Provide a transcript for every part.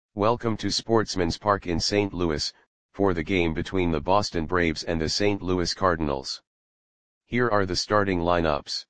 Welcome to Sportsman's Park in St. Louis, for the game between the Boston Braves and the St. Louis Cardinals. Here are the starting lineups.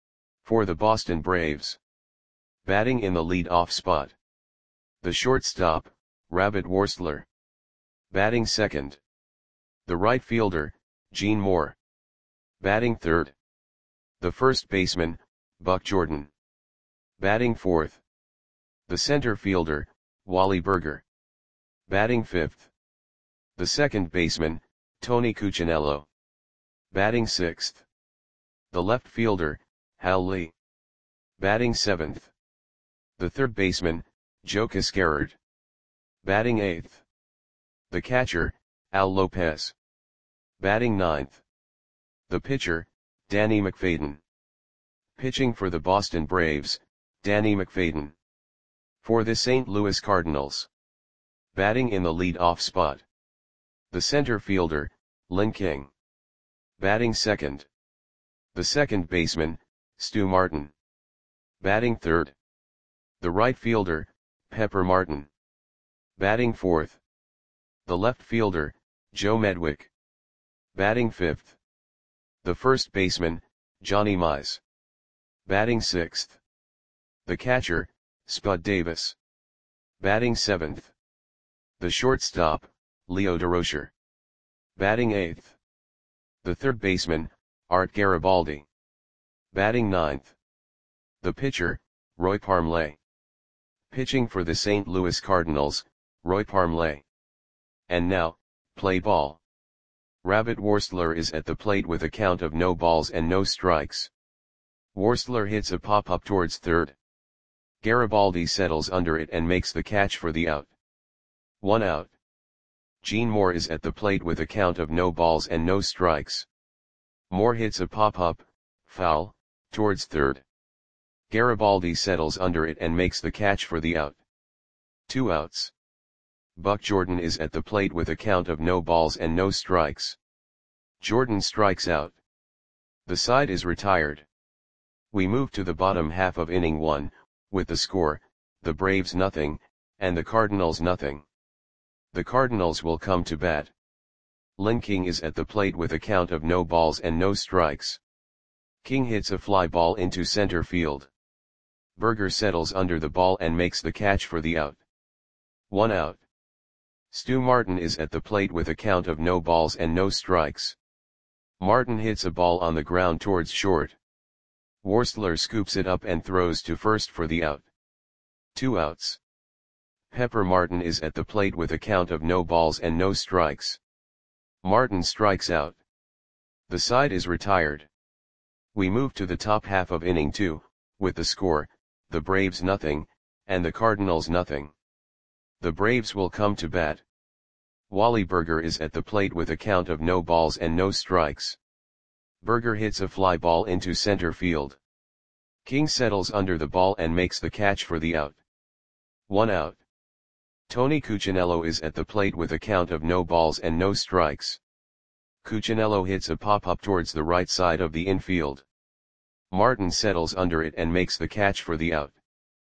For the Boston Braves. Batting in the lead-off spot. The shortstop, Rabbit Worstler. Batting second. The right fielder, Gene Moore. Batting third. The first baseman, Buck Jordan. Batting fourth. The center fielder, Wally Burger. Batting fifth. The second baseman, Tony Cuccinello. Batting sixth. The left fielder, Hal Lee. Batting seventh. The third baseman, Joe Cascarard. Batting eighth. The catcher, Al Lopez. Batting ninth. The pitcher, Danny McFadden. Pitching for the Boston Braves, Danny McFadden. For the St. Louis Cardinals. Batting in the lead-off spot. The center fielder, Lynn King. Batting second. The second baseman, Stu Martin. Batting third. The right fielder, Pepper Martin. Batting fourth. The left fielder, Joe Medwick. Batting fifth. The first baseman, Johnny Mize. Batting sixth. The catcher, Spud Davis. Batting seventh. The shortstop, Leo Durocher. Batting eighth. The third baseman, Art Garibaldi. Batting ninth. The pitcher, Roy Parmley. Pitching for the St. Louis Cardinals, Roy Parmley. And now, play ball. Rabbit Worstler is at the plate with a count of no balls and no strikes. Worstler hits a pop-up towards third. Garibaldi settles under it and makes the catch for the out. 1 out. Gene Moore is at the plate with a count of no balls and no strikes. Moore hits a pop-up, foul, towards third. Garibaldi settles under it and makes the catch for the out. 2 outs. Buck Jordan is at the plate with a count of no balls and no strikes. Jordan strikes out. The side is retired. We move to the bottom half of inning 1, with the score, the Braves nothing, and the Cardinals nothing. The Cardinals will come to bat. Lynn King is at the plate with a count of no balls and no strikes. King hits a fly ball into center field. Burger settles under the ball and makes the catch for the out. 1 out. Stu Martin is at the plate with a count of no balls and no strikes. Martin hits a ball on the ground towards short. Worstler scoops it up and throws to first for the out. 2 outs. Pepper Martin is at the plate with a count of no balls and no strikes. Martin strikes out. The side is retired. We move to the top half of inning 2, with the score, the Braves nothing, and the Cardinals nothing. The Braves will come to bat. Wally Burger is at the plate with a count of no balls and no strikes. Burger hits a fly ball into center field. King settles under the ball and makes the catch for the out. 1 out. Tony Cuccinello is at the plate with a count of no balls and no strikes. Cuccinello hits a pop-up towards the right side of the infield. Martin settles under it and makes the catch for the out.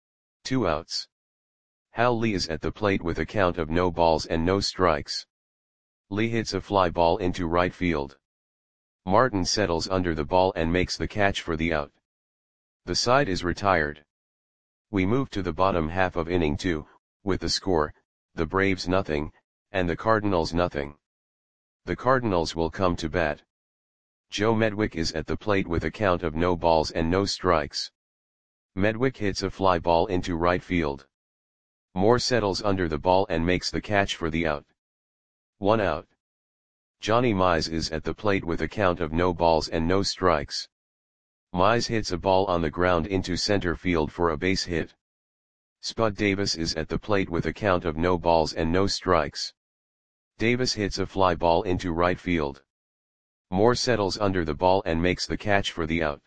2 outs. Hal Lee is at the plate with a count of no balls and no strikes. Lee hits a fly ball into right field. Martin settles under the ball and makes the catch for the out. The side is retired. We move to the bottom half of inning 2, with the score, the Braves nothing, and the Cardinals nothing. The Cardinals will come to bat. Joe Medwick is at the plate with a count of no balls and no strikes. Medwick hits a fly ball into right field. Moore settles under the ball and makes the catch for the out. 1 out. Johnny Mize is at the plate with a count of no balls and no strikes. Mize hits a ball on the ground into center field for a base hit. Spud Davis is at the plate with a count of no balls and no strikes. Davis hits a fly ball into right field. Moore settles under the ball and makes the catch for the out.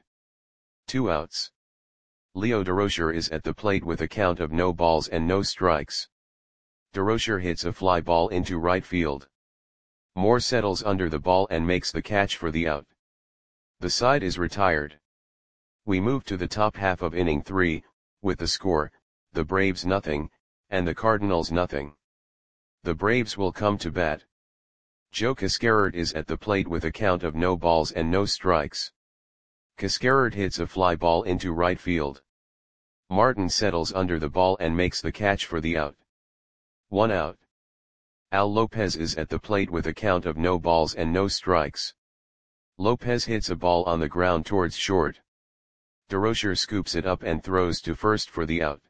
2 outs. Leo Durocher is at the plate with a count of no balls and no strikes. Durocher hits a fly ball into right field. Moore settles under the ball and makes the catch for the out. The side is retired. We move to the top half of inning 3, with the score, the Braves nothing, and the Cardinals nothing. The Braves will come to bat. Joe Cascarard is at the plate with a count of no balls and no strikes. Cascarard hits a fly ball into right field. Martin settles under the ball and makes the catch for the out. 1 out. Al Lopez is at the plate with a count of no balls and no strikes. Lopez hits a ball on the ground towards short. DeRocher scoops it up and throws to first for the out.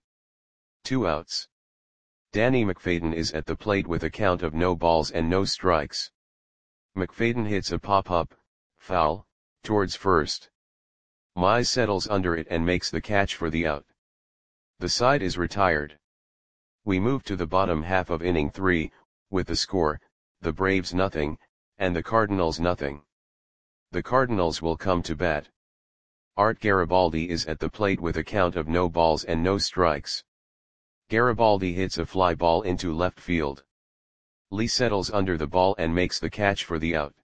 2 outs. Danny McFadden is at the plate with a count of no balls and no strikes. McFadden hits a pop-up, foul, towards first. Mize settles under it and makes the catch for the out. The side is retired. We move to the bottom half of inning 3, with the score, the Braves nothing, and the Cardinals nothing. The Cardinals will come to bat. Art Garibaldi is at the plate with a count of no balls and no strikes. Garibaldi hits a fly ball into left field. Lee settles under the ball and makes the catch for the out.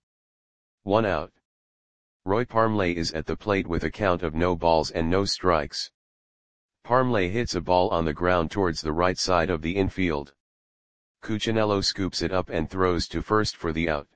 1 out. Roy Parmley is at the plate with a count of no balls and no strikes. Parmley hits a ball on the ground towards the right side of the infield. Cuccinello scoops it up and throws to first for the out.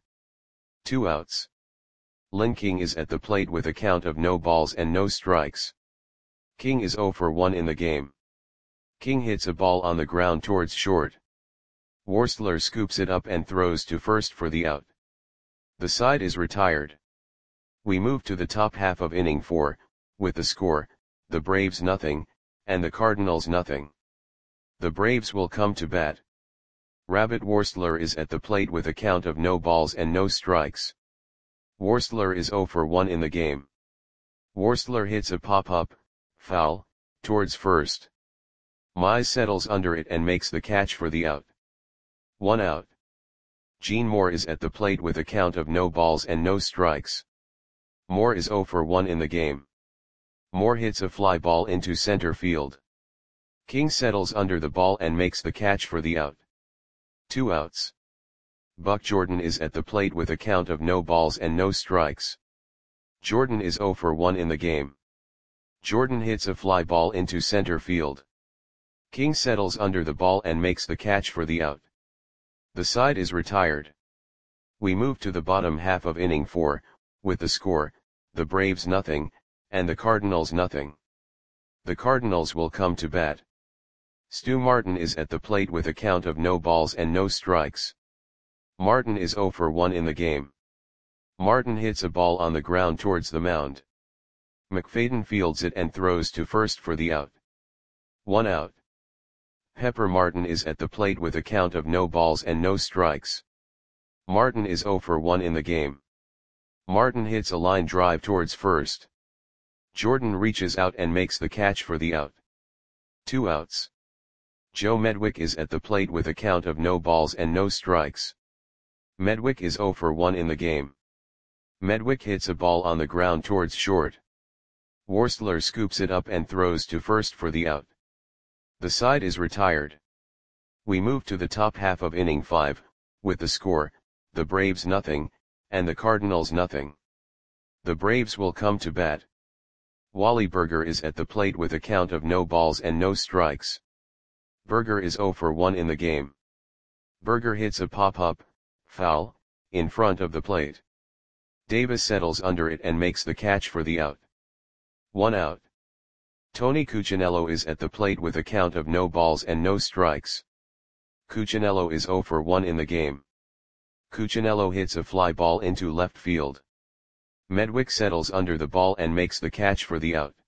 2 outs. Lynn King is at the plate with a count of no balls and no strikes. King is 0 for 1 in the game. King hits a ball on the ground towards short. Worstler scoops it up and throws to first for the out. The side is retired. We move to the top half of inning 4, with the score, the Braves nothing, and the Cardinals nothing. The Braves will come to bat. Rabbit Worstler is at the plate with a count of no balls and no strikes. Worstler is 0 for 1 in the game. Worstler hits a pop-up, foul, towards first. Mize settles under it and makes the catch for the out. 1 out. Gene Moore is at the plate with a count of no balls and no strikes. Moore is 0 for 1 in the game. Moore hits a fly ball into center field. King settles under the ball and makes the catch for the out. 2 outs. Buck Jordan is at the plate with a count of no balls and no strikes. Jordan is 0 for 1 in the game. Jordan hits a fly ball into center field. King settles under the ball and makes the catch for the out. The side is retired. We move to the bottom half of inning 4, with the score, the Braves nothing, and the Cardinals nothing. The Cardinals will come to bat. Stu Martin is at the plate with a count of no balls and no strikes. Martin is 0 for 1 in the game. Martin hits a ball on the ground towards the mound. McFadden fields it and throws to first for the out. 1 out. Pepper Martin is at the plate with a count of no balls and no strikes. Martin is 0 for 1 in the game. Martin hits a line drive towards first. Jordan reaches out and makes the catch for the out. 2 outs. Joe Medwick is at the plate with a count of no balls and no strikes. Medwick is 0 for 1 in the game. Medwick hits a ball on the ground towards short. Worstler scoops it up and throws to first for the out. The side is retired. We move to the top half of inning 5, with the score, the Braves nothing, and the Cardinals nothing. The Braves will come to bat. Wally Berger is at the plate with a count of no balls and no strikes. Berger is 0 for 1 in the game. Berger hits a pop-up, foul, in front of the plate. Davis settles under it and makes the catch for the out. 1 out. Tony Cuccinello is at the plate with a count of no balls and no strikes. Cuccinello is 0 for 1 in the game. Cuccinello hits a fly ball into left field. Medwick settles under the ball and makes the catch for the out.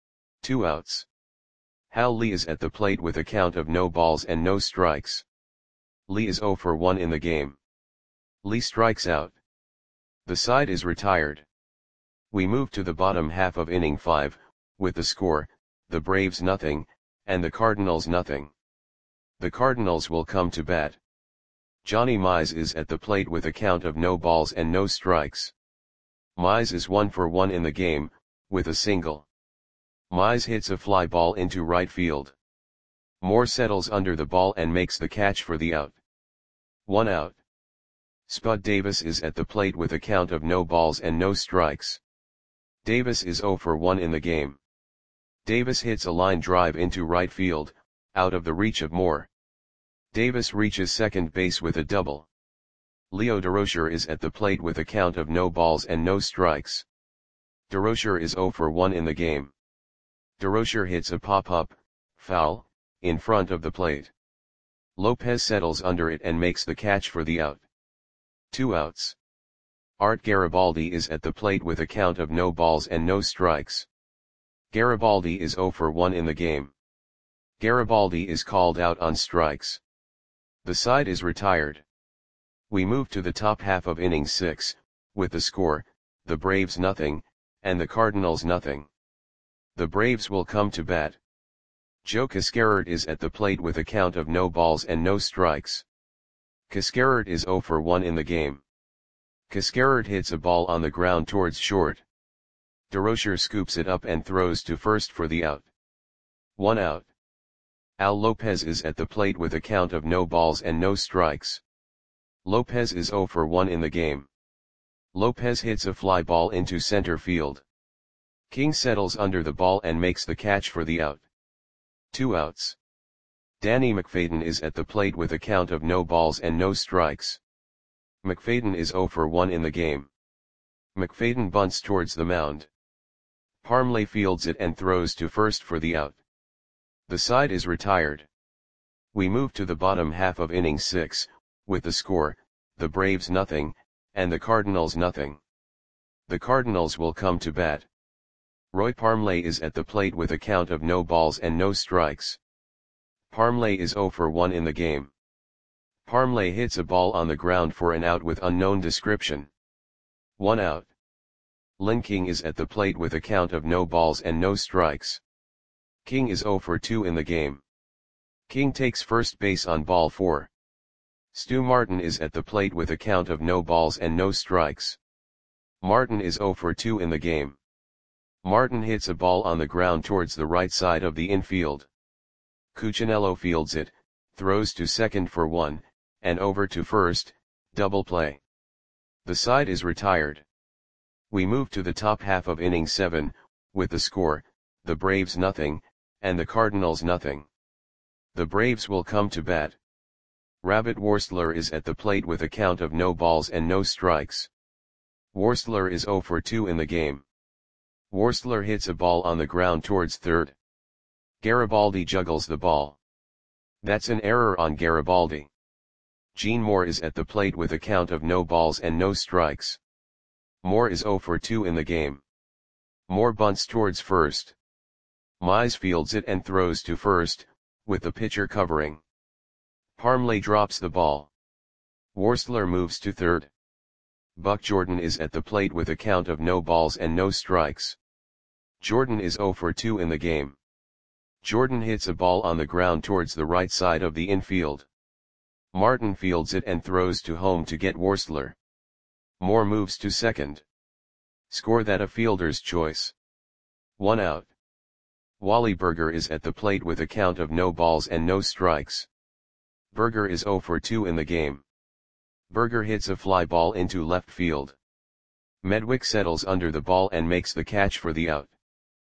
2 outs. Hal Lee is at the plate with a count of no balls and no strikes. Lee is 0 for 1 in the game. Lee strikes out. The side is retired. We move to the bottom half of inning 5, with the score, the Braves nothing, and the Cardinals nothing. The Cardinals will come to bat. Johnny Mize is at the plate with a count of no balls and no strikes. Mize is 1 for 1 in the game, with a single. Mize hits a fly ball into right field. Moore settles under the ball and makes the catch for the out. 1 out. Spud Davis is at the plate with a count of no balls and no strikes. Davis is 0 for 1 in the game. Davis hits a line drive into right field, out of the reach of Moore. Davis reaches second base with a double. Leo Durocher is at the plate with a count of no balls and no strikes. Durocher is 0 for 1 in the game. Durocher hits a pop-up, foul, in front of the plate. Lopez settles under it and makes the catch for the out. 2 outs. Art Garibaldi is at the plate with a count of no balls and no strikes. Garibaldi is 0 for 1 in the game. Garibaldi is called out on strikes. The side is retired. We move to the top half of inning 6, with the score, the Braves nothing, and the Cardinals nothing. The Braves will come to bat. Joe Cascarert is at the plate with a count of no balls and no strikes. Cascarert is 0 for 1 in the game. Cascarert hits a ball on the ground towards short. Durocher scoops it up and throws to first for the out. 1 out. Al Lopez is at the plate with a count of no balls and no strikes. Lopez is 0 for 1 in the game. Lopez hits a fly ball into center field. King settles under the ball and makes the catch for the out. 2 outs. Danny McFadden is at the plate with a count of no balls and no strikes. McFadden is 0 for 1 in the game. McFadden bunts towards the mound. Parmley fields it and throws to first for the out. The side is retired. We move to the bottom half of inning 6, with the score, the Braves nothing, and the Cardinals nothing. The Cardinals will come to bat. Roy Parmley is at the plate with a count of no balls and no strikes. Parmley is 0 for 1 in the game. Parmley hits a ball on the ground for an out with unknown description. 1 out. Lynn King is at the plate with a count of no balls and no strikes. King is 0 for 2 in the game. King takes first base on ball 4. Stu Martin is at the plate with a count of no balls and no strikes. Martin is 0 for 2 in the game. Martin hits a ball on the ground towards the right side of the infield. Cuccinello fields it, throws to second for 1, and over to first, double play. The side is retired. We move to the top half of inning 7, with the score, the Braves nothing, and the Cardinals nothing. The Braves will come to bat. Rabbit Worstler is at the plate with a count of no balls and no strikes. Worstler is 0 for 2 in the game. Worstler hits a ball on the ground towards third. Garibaldi juggles the ball. That's an error on Garibaldi. Gene Moore is at the plate with a count of no balls and no strikes. Moore is 0 for 2 in the game. Moore bunts towards first. Mize fields it and throws to first, with the pitcher covering. Parmley drops the ball. Worstler moves to third. Buck Jordan is at the plate with a count of no balls and no strikes. Jordan is 0 for 2 in the game. Jordan hits a ball on the ground towards the right side of the infield. Martin fields it and throws to home to get Worstler. Moore moves to second. Score that a fielder's choice. 1 out. Wally Berger is at the plate with a count of no balls and no strikes. Berger is 0 for 2 in the game. Berger hits a fly ball into left field. Medwick settles under the ball and makes the catch for the out.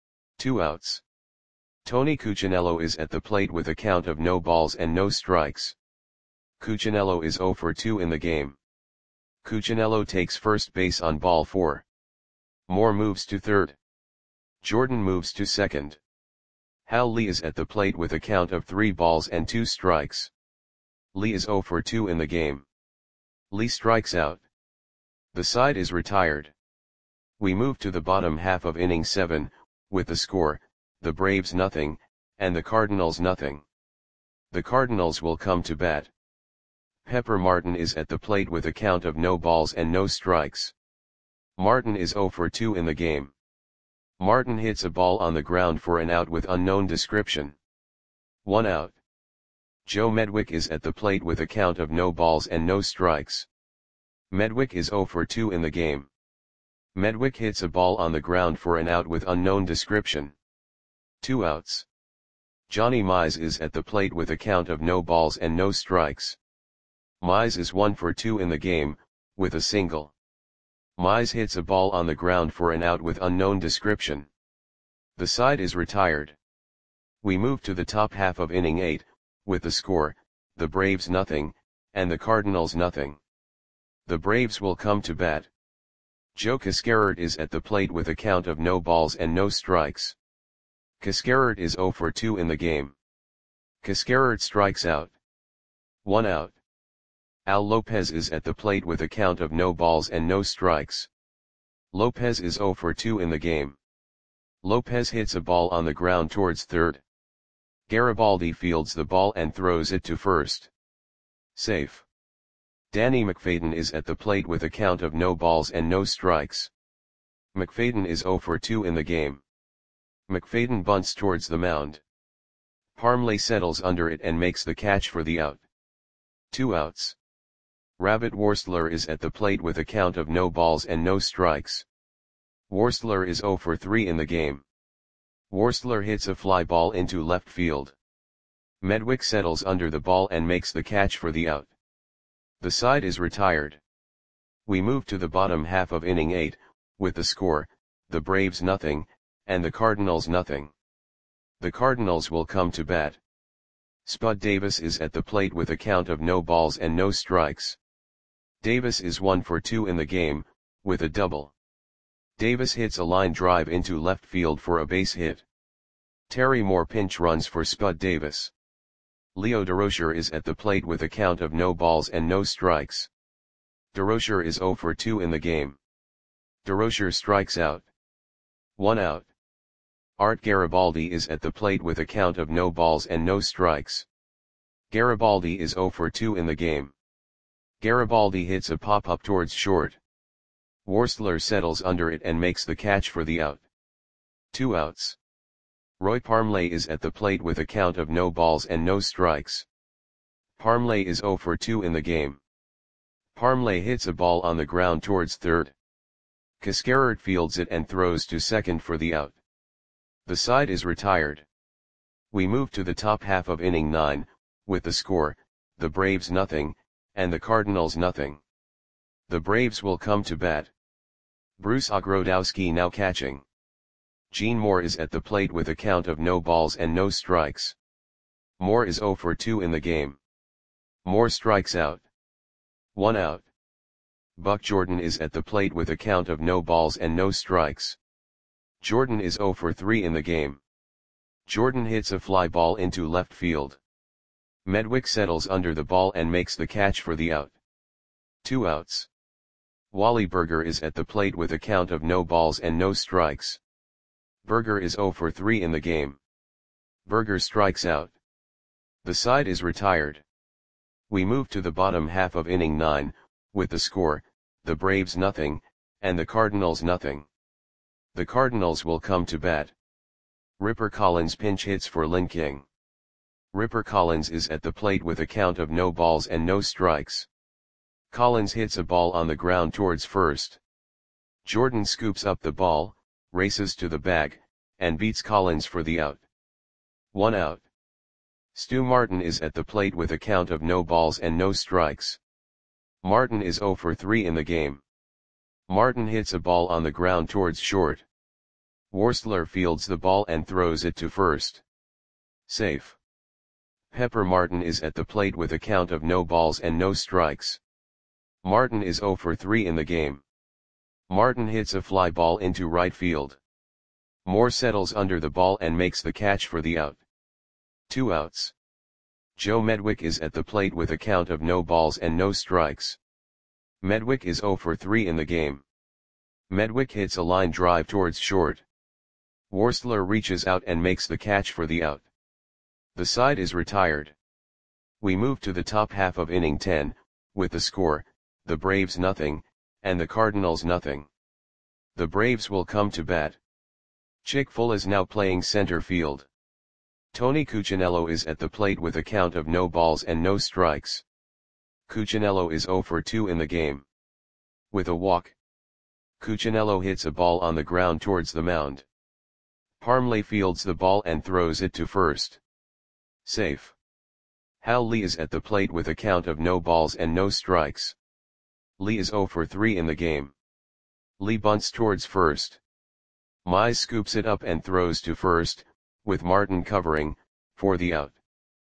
2 outs. Tony Cuccinello is at the plate with a count of no balls and no strikes. Cuccinello is 0 for 2 in the game. Cuccinello takes first base on ball 4. Moore moves to third. Jordan moves to second. Hal Lee is at the plate with a count of 3 balls and 2 strikes. Lee is 0 for 2 in the game. Lee strikes out. The side is retired. We move to the bottom half of inning 7, with the score, the Braves nothing, and the Cardinals nothing. The Cardinals will come to bat. Pepper Martin is at the plate with a count of no balls and no strikes. Martin is 0 for 2 in the game. Martin hits a ball on the ground for an out with unknown description. 1 out. Joe Medwick is at the plate with a count of no balls and no strikes. Medwick is 0 for 2 in the game. Medwick hits a ball on the ground for an out with unknown description. 2 outs. Johnny Mize is at the plate with a count of no balls and no strikes. Mize is 1 for 2 in the game, with a single. Mize hits a ball on the ground for an out with unknown description. The side is retired. We move to the top half of inning 8, with the score, the Braves nothing, and the Cardinals nothing. The Braves will come to bat. Joe Cascarert is at the plate with a count of no balls and no strikes. Cascarert is 0 for 2 in the game. Cascarert strikes out. 1 out. Al Lopez is at the plate with a count of no balls and no strikes. Lopez is 0 for 2 in the game. Lopez hits a ball on the ground towards third. Garibaldi fields the ball and throws it to first. Safe. Danny McFadden is at the plate with a count of no balls and no strikes. McFadden is 0 for 2 in the game. McFadden bunts towards the mound. Parmley settles under it and makes the catch for the out. 2 outs. Rabbit Worstler is at the plate with a count of no balls and no strikes. Worstler is 0 for 3 in the game. Worstler hits a fly ball into left field. Medwick settles under the ball and makes the catch for the out. The side is retired. We move to the bottom half of inning 8, with the score, the Braves nothing, and the Cardinals nothing. The Cardinals will come to bat. Spud Davis is at the plate with a count of no balls and no strikes. Davis is 1 for 2 in the game, with a double. Davis hits a line drive into left field for a base hit. Terry Moore pinch runs for Spud Davis. Leo Durocher is at the plate with a count of no balls and no strikes. Durocher is 0 for 2 in the game. Durocher strikes out. 1 out. Art Garibaldi is at the plate with a count of no balls and no strikes. Garibaldi is 0 for 2 in the game. Garibaldi hits a pop-up towards short. Worstler settles under it and makes the catch for the out. 2 outs. Roy Parmley is at the plate with a count of no balls and no strikes. Parmley is 0 for 2 in the game. Parmley hits a ball on the ground towards third. Cascarert fields it and throws to second for the out. The side is retired. We move to the top half of inning 9, with the score, the Braves nothing, and the Cardinals nothing. The Braves will come to bat. Bruce Ogrodowski now catching. Gene Moore is at the plate with a count of no balls and no strikes. Moore is 0 for 2 in the game. Moore strikes out. 1 out. Buck Jordan is at the plate with a count of no balls and no strikes. Jordan is 0 for 3 in the game. Jordan hits a fly ball into left field. Medwick settles under the ball and makes the catch for the out. 2 outs. Wally Berger is at the plate with a count of no balls and no strikes. Berger is 0 for 3 in the game. Berger strikes out. The side is retired. We move to the bottom half of inning 9, with the score, the Braves nothing, and the Cardinals nothing. The Cardinals will come to bat. Ripper Collins pinch hits for Lynn King. Ripper Collins is at the plate with a count of no balls and no strikes. Collins hits a ball on the ground towards first. Jordan scoops up the ball, races to the bag, and beats Collins for the out. 1 out. Stu Martin is at the plate with a count of no balls and no strikes. Martin is 0 for 3 in the game. Martin hits a ball on the ground towards short. Worstler fields the ball and throws it to first. Safe. Pepper Martin is at the plate with a count of no balls and no strikes. Martin is 0 for 3 in the game. Martin hits a fly ball into right field. Moore settles under the ball and makes the catch for the out. 2 outs. Joe Medwick is at the plate with a count of no balls and no strikes. Medwick is 0 for 3 in the game. Medwick hits a line drive towards short. Worstler reaches out and makes the catch for the out. The side is retired. We move to the top half of inning 10, with the score, the Braves nothing, and the Cardinals nothing. The Braves will come to bat. Chick Full is now playing center field. Tony Cuccinello is at the plate with a count of no balls and no strikes. Cuccinello is 0 for 2 in the game. With a walk. Cuccinello hits a ball on the ground towards the mound. Parmley fields the ball and throws it to first. Safe. Hal Lee is at the plate with a count of no balls and no strikes. Lee is 0 for 3 in the game. Lee bunts towards first. Mize scoops it up and throws to first, with Martin covering, for the out.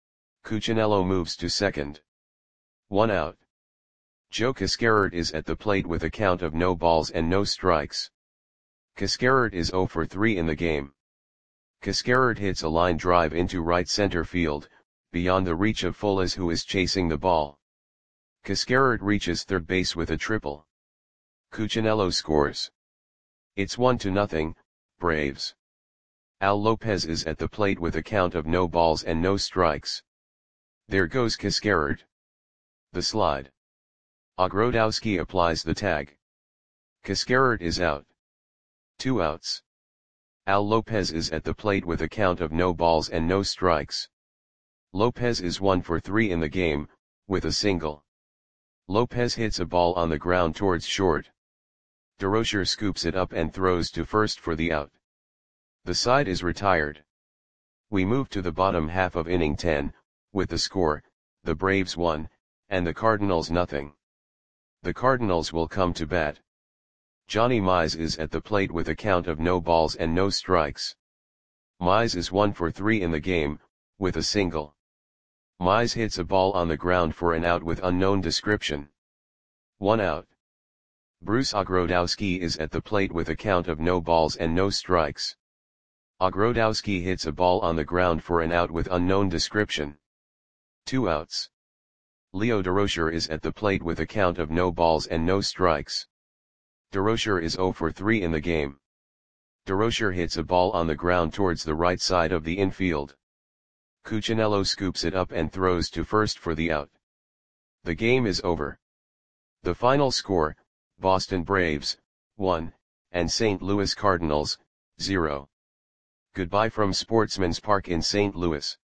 Cuccinello moves to second. 1 out. Joe Cascarard is at the plate with a count of no balls and no strikes. Cascarard is 0 for 3 in the game. Cascarard hits a line drive into right center field, beyond the reach of Fulas, who is chasing the ball. Cascarard reaches third base with a triple. Cuccinello scores. It's 1-0, Braves. Al Lopez is at the plate with a count of no balls and no strikes. There goes Cascarard. The slide. Ogrodowski applies the tag. Cascarard is out. 2 outs. Al Lopez is at the plate with a count of no balls and no strikes. Lopez is 1 for 3 in the game, with a single. Lopez hits a ball on the ground towards short. DeRocher scoops it up and throws to first for the out. The side is retired. We move to the bottom half of inning 10, with the score, the Braves 1, and the Cardinals 0. The Cardinals will come to bat. Johnny Mize is at the plate with a count of no balls and no strikes. Mize is 1 for 3 in the game, with a single. Mize hits a ball on the ground for an out with unknown description. 1 out. Bruce Ogrodowski is at the plate with a count of no balls and no strikes. Ogrodowski hits a ball on the ground for an out with unknown description. 2 outs. Leo DeRocher is at the plate with a count of no balls and no strikes. DeRocher is 0 for 3 in the game. DeRocher hits a ball on the ground towards the right side of the infield. Cuccinello scoops it up and throws to first for the out. The game is over. The final score, Boston Braves, 1, and St. Louis Cardinals, 0. Goodbye from Sportsman's Park in St. Louis.